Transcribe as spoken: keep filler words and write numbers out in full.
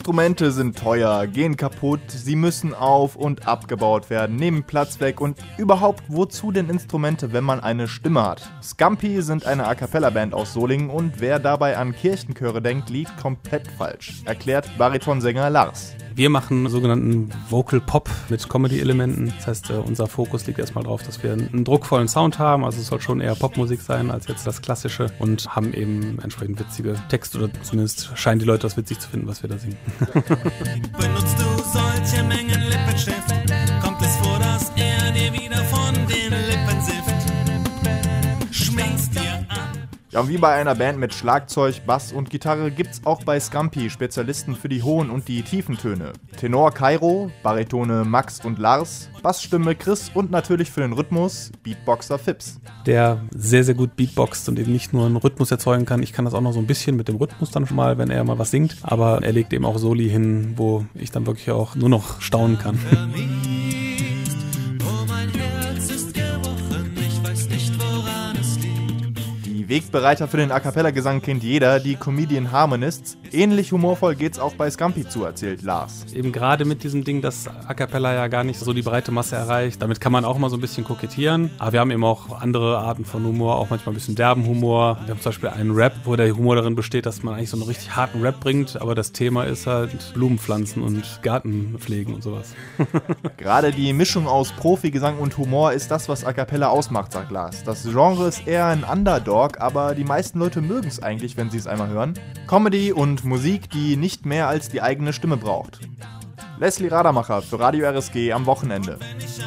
Instrumente sind teuer, gehen kaputt, sie müssen auf- und abgebaut werden, nehmen Platz weg und überhaupt, wozu denn Instrumente, wenn man eine Stimme hat? Scampi sind eine A-Cappella-Band aus Solingen und wer dabei an Kirchenchöre denkt, liegt komplett falsch, erklärt Baritonsänger Lars. Wir machen sogenannten Vocal Pop mit Comedy-Elementen. Das heißt, unser Fokus liegt erstmal darauf, dass wir einen druckvollen Sound haben. Also es soll schon eher Popmusik sein als jetzt das Klassische und haben eben entsprechend witzige Texte oder zumindest scheinen die Leute das witzig zu finden, was wir da singen. Benutzt du solche Mengen Lippenstift, kommt es vor, dass er dir wieder von den Lippen sifft. Schminkst dir an. Ja, und wie bei einer Band mit Schlagzeug, Bass und Gitarre gibt's auch bei Scampi Spezialisten für die hohen und die tiefen Töne. Tenor Kairo, Baritone Max und Lars, Bassstimme Chris und natürlich für den Rhythmus Beatboxer Fips. Der sehr, sehr gut beatboxt und eben nicht nur einen Rhythmus erzeugen kann. Ich kann das auch noch so ein bisschen mit dem Rhythmus dann schon mal, wenn er mal was singt. Aber er legt eben auch Soli hin, wo ich dann wirklich auch nur noch staunen kann. Wegbereiter für den A-Cappella-Gesang kennt jeder, die Comedian Harmonists. Ähnlich humorvoll geht's auch bei Scampi zu, erzählt Lars. Eben gerade mit diesem Ding, dass A-Cappella ja gar nicht so die breite Masse erreicht. Damit kann man auch mal so ein bisschen kokettieren. Aber wir haben eben auch andere Arten von Humor, auch manchmal ein bisschen derben Humor. Wir haben zum Beispiel einen Rap, wo der Humor darin besteht, dass man eigentlich so einen richtig harten Rap bringt, aber das Thema ist halt Blumenpflanzen und Gartenpflegen und sowas. Gerade die Mischung aus Profigesang und Humor ist das, was A-Cappella ausmacht, sagt Lars. Das Genre ist eher ein Underdog, aber die meisten Leute mögen es eigentlich, wenn sie es einmal hören. Comedy und Musik, die nicht mehr als die eigene Stimme braucht. Leslie Radermacher für Radio R S G am Wochenende.